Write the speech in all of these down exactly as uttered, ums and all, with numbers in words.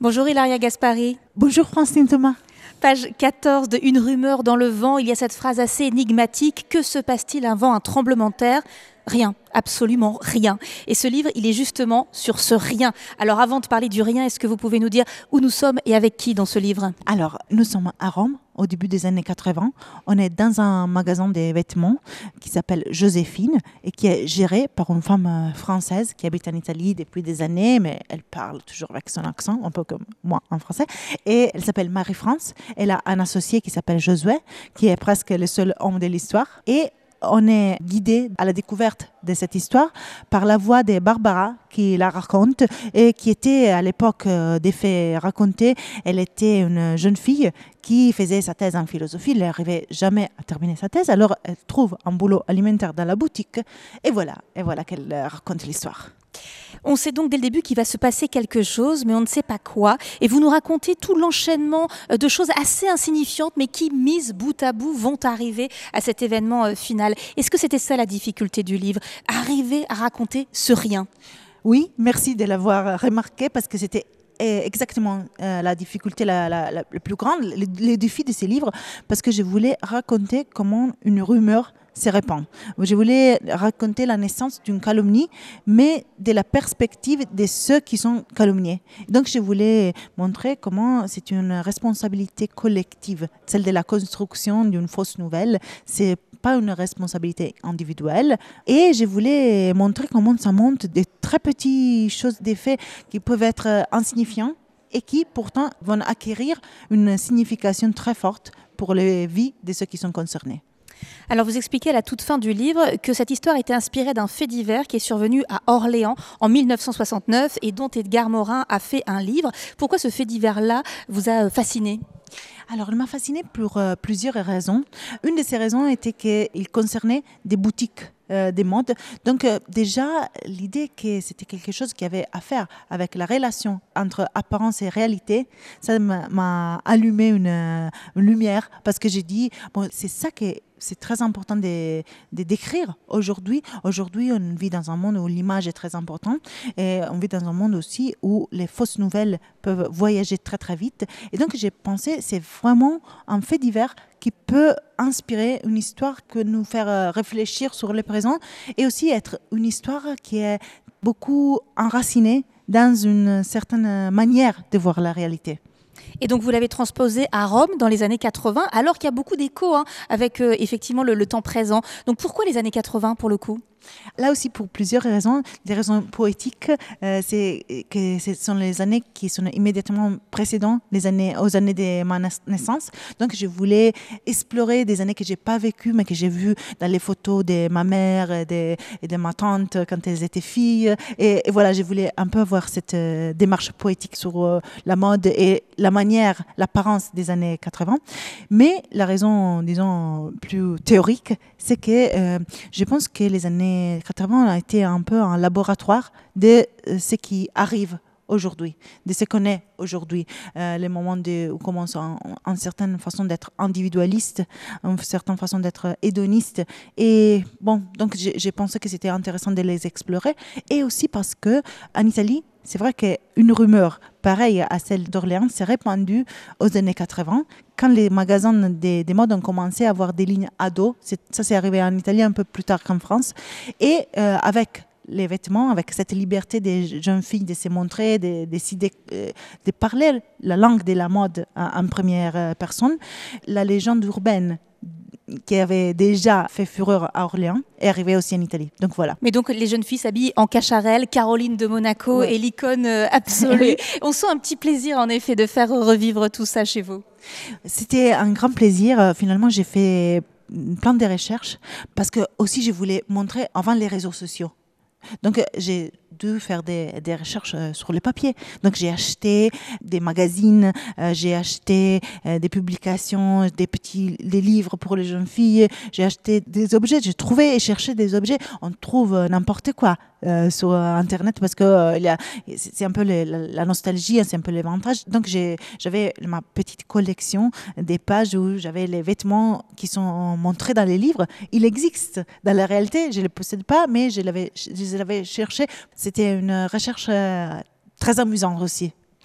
Bonjour Hilaria Gaspari. Bonjour Francine Thomas. Page quatorze de Une rumeur dans le vent, il y a cette phrase assez énigmatique. Que se passe-t-il avant un tremblement de terre ? Rien, absolument rien. Et ce livre, il est justement sur ce rien. Alors avant de parler du rien, est-ce que vous pouvez nous dire où nous sommes et avec qui dans ce livre ? Alors, nous sommes à Rome, au début des années quatre-vingts. On est dans un magasin de vêtements qui s'appelle Joséphine et qui est géré par une femme française qui habite en Italie depuis des années, mais elle parle toujours avec son accent, un peu comme moi en français. Et elle s'appelle Marie-France. Elle a un associé qui s'appelle Josué, qui est presque le seul homme de l'histoire. Et on est guidé à la découverte de cette histoire par la voix de Barbara qui la raconte et qui était à l'époque des faits racontés. Elle était une jeune fille qui faisait sa thèse en philosophie. Elle n'arrivait jamais à terminer sa thèse. Alors elle trouve un boulot alimentaire dans la boutique et voilà, et voilà qu'elle raconte l'histoire. On sait donc dès le début qu'il va se passer quelque chose, mais on ne sait pas quoi. Et vous nous racontez tout l'enchaînement de choses assez insignifiantes, mais qui, mises bout à bout, vont arriver à cet événement final. Est-ce que c'était ça la difficulté du livre ? Arriver à raconter ce rien ? Oui, merci de l'avoir remarqué parce que c'était exactement euh, la difficulté la, la, la, la plus grande, le, le défi de ces livres, parce que je voulais raconter comment une rumeur se répand. Je voulais raconter la naissance d'une calomnie, mais de la perspective de ceux qui sont calomniés. Donc, je voulais montrer comment c'est une responsabilité collective, celle de la construction d'une fausse nouvelle. C'est pas une responsabilité individuelle. Et je voulais montrer comment ça monte des très petites choses, des faits qui peuvent être insignifiants et qui, pourtant, vont acquérir une signification très forte pour les vies de ceux qui sont concernés. Alors vous expliquez à la toute fin du livre que cette histoire était inspirée d'un fait divers qui est survenu à Orléans en mille neuf cent soixante-neuf et dont Edgar Morin a fait un livre. Pourquoi ce fait divers-là vous a fasciné ? Alors, il m'a fasciné pour euh, plusieurs raisons. Une de ces raisons était qu'il concernait des boutiques euh, des modes. Donc, euh, déjà, l'idée que c'était quelque chose qui avait à faire avec la relation entre apparence et réalité, ça m'a, m'a allumé une, une lumière parce que j'ai dit, bon, c'est ça que c'est très important de, de décrire aujourd'hui. Aujourd'hui, on vit dans un monde où l'image est très importante et on vit dans un monde aussi où les fausses nouvelles peuvent voyager très très vite. Et donc, j'ai pensé, c'est vraiment un fait divers qui peut inspirer une histoire que nous faire réfléchir sur le présent et aussi être une histoire qui est beaucoup enracinée dans une certaine manière de voir la réalité. Et donc vous l'avez transposé à Rome dans les années quatre-vingts, alors qu'il y a beaucoup d'échos hein, avec euh, effectivement le, le temps présent. Donc pourquoi les années quatre-vingts pour le coup ? Là aussi, pour plusieurs raisons, des raisons poétiques, euh, c'est que ce sont les années qui sont immédiatement précédentes les années, aux années de ma naissance. Donc, je voulais explorer des années que je n'ai pas vécues, mais que j'ai vues dans les photos de ma mère et de, et de ma tante quand elles étaient filles. Et, et voilà, je voulais un peu avoir cette euh, démarche poétique sur euh, la mode et la manière, l'apparence des années quatre-vingts. Mais la raison, disons, plus théorique, c'est que euh, je pense que les années quatre-vingts a été un peu un laboratoire de ce qui arrive aujourd'hui, de ce qu'on est aujourd'hui. Euh, les moments de, où on commence en, en certaine façon d'être individualiste, en certaine façon d'être hédoniste. Et bon, donc j'ai, j'ai pensé que c'était intéressant de les explorer. Et aussi parce que en Italie, c'est vrai qu'une rumeur pareille à celle d'Orléans s'est répandue aux années quatre-vingts, quand les magasins des, des modes ont commencé à avoir des lignes ados. C'est, ça, c'est arrivé en Italie un peu plus tard qu'en France. Et euh, avec les vêtements, avec cette liberté des jeunes filles de se montrer, de décider de, de parler la langue de la mode en première personne, la légende urbaine qui avait déjà fait fureur à Orléans est arrivée aussi en Italie. Donc voilà. Mais donc les jeunes filles s'habillent en cacharel, Caroline de Monaco ouais. est l'icône absolue. On sent un petit plaisir en effet de faire revivre tout ça chez vous. C'était un grand plaisir. Finalement, j'ai fait plein de recherches parce que aussi je voulais montrer avant les réseaux sociaux. Donc j'ai dû faire des, des recherches sur le papier. Donc j'ai acheté des magazines, euh, j'ai acheté euh, des publications, des petits des livres pour les jeunes filles, j'ai acheté des objets, j'ai trouvé et cherché des objets. On trouve n'importe quoi euh, sur Internet parce que euh, il y a, c'est un peu le, la, la nostalgie, c'est un peu l'avantage. Donc j'ai, j'avais ma petite collection des pages où j'avais les vêtements qui sont montrés dans les livres. Il existe dans la réalité, je ne les possède pas, mais je l'avais, je les avais cherchés. C'était une recherche euh, très amusante aussi.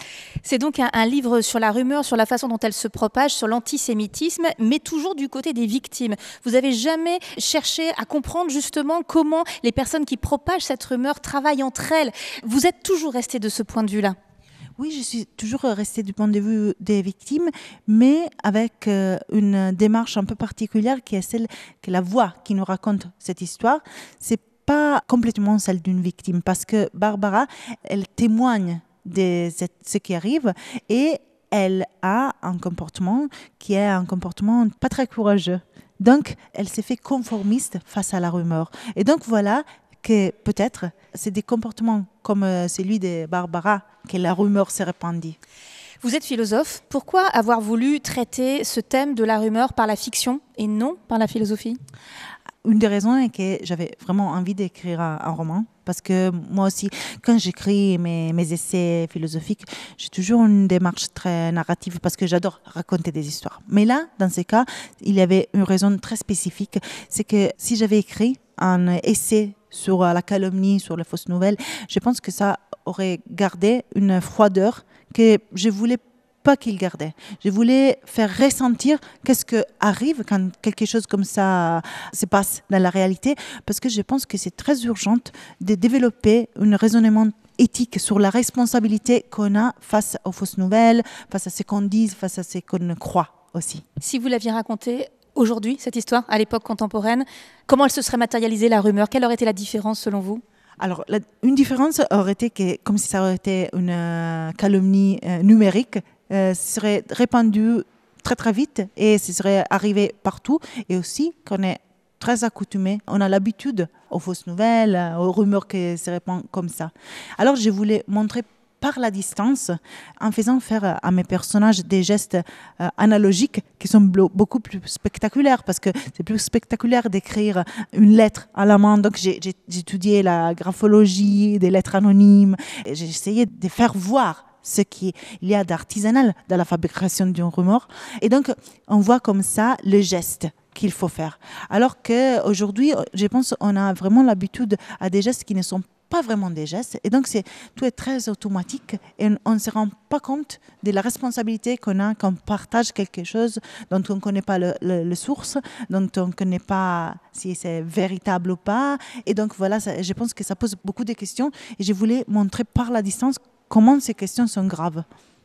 C'est donc un, un livre sur la rumeur, sur la façon dont elle se propage, sur l'antisémitisme, mais toujours du côté des victimes. Vous n'avez jamais cherché à comprendre justement comment les personnes qui propagent cette rumeur travaillent entre elles. Vous êtes toujours resté de ce point de vue-là. Oui, je suis toujours restée du point de vue des victimes, mais avec euh, une démarche un peu particulière qui est celle que la voix qui nous raconte cette histoire, c'est pas complètement celle d'une victime, parce que Barbara, elle témoigne de ce qui arrive et elle a un comportement qui est un comportement pas très courageux. Donc, elle s'est fait conformiste face à la rumeur. Et donc, voilà que peut-être c'est des comportements comme celui de Barbara que la rumeur s'est répandue. Vous êtes philosophe. Pourquoi avoir voulu traiter ce thème de la rumeur par la fiction et non par la philosophie ? Une des raisons est que j'avais vraiment envie d'écrire un, un roman, parce que moi aussi, quand j'écris mes, mes essais philosophiques, j'ai toujours une démarche très narrative parce que j'adore raconter des histoires. Mais là, dans ce cas, il y avait une raison très spécifique, c'est que si j'avais écrit un essai sur la calomnie, sur les fausses nouvelles, je pense que ça aurait gardé une froideur que je voulais pas qu'il gardait. Je voulais faire ressentir qu'est-ce qui arrive quand quelque chose comme ça se passe dans la réalité, parce que je pense que c'est très urgent de développer un raisonnement éthique sur la responsabilité qu'on a face aux fausses nouvelles, face à ce qu'on dit, face à ce qu'on croit aussi. Si vous l'aviez raconté aujourd'hui, cette histoire, à l'époque contemporaine, comment elle se serait matérialisée, la rumeur ? Quelle aurait été la différence selon vous ? Alors, la, une différence aurait été que, comme si ça aurait été une euh, calomnie euh, numérique, euh, serait répandue très très vite et ce serait arrivé partout. Et aussi qu'on est très accoutumé, on a l'habitude aux fausses nouvelles, aux rumeurs qui se répandent comme ça. Alors, je voulais montrer par la distance, en faisant faire à mes personnages des gestes euh, analogiques qui sont beaucoup plus spectaculaires, parce que c'est plus spectaculaire d'écrire une lettre à la main. Donc j'ai, j'ai, j'ai étudié la graphologie des lettres anonymes, et j'ai essayé de faire voir ce qu'il y a d'artisanal dans la fabrication d'une rumeur. Et donc, on voit comme ça le geste qu'il faut faire. Alors qu'aujourd'hui, je pense qu'on a vraiment l'habitude à des gestes qui ne sont pas vraiment des gestes. Et donc, c'est, tout est très automatique et on ne se rend pas compte de la responsabilité qu'on a quand on partage quelque chose dont on ne connaît pas le, le, le source, dont on ne connaît pas si c'est véritable ou pas. Et donc, voilà, ça, je pense que ça pose beaucoup de questions et je voulais montrer par la distance comment ces questions sont graves.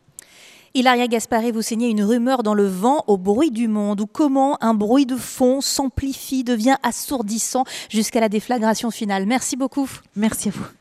Hilaria Gasparri, vous signez une rumeur dans le vent au bruit du monde, ou comment un bruit de fond s'amplifie, devient assourdissant jusqu'à la déflagration finale. Merci beaucoup. Merci à vous.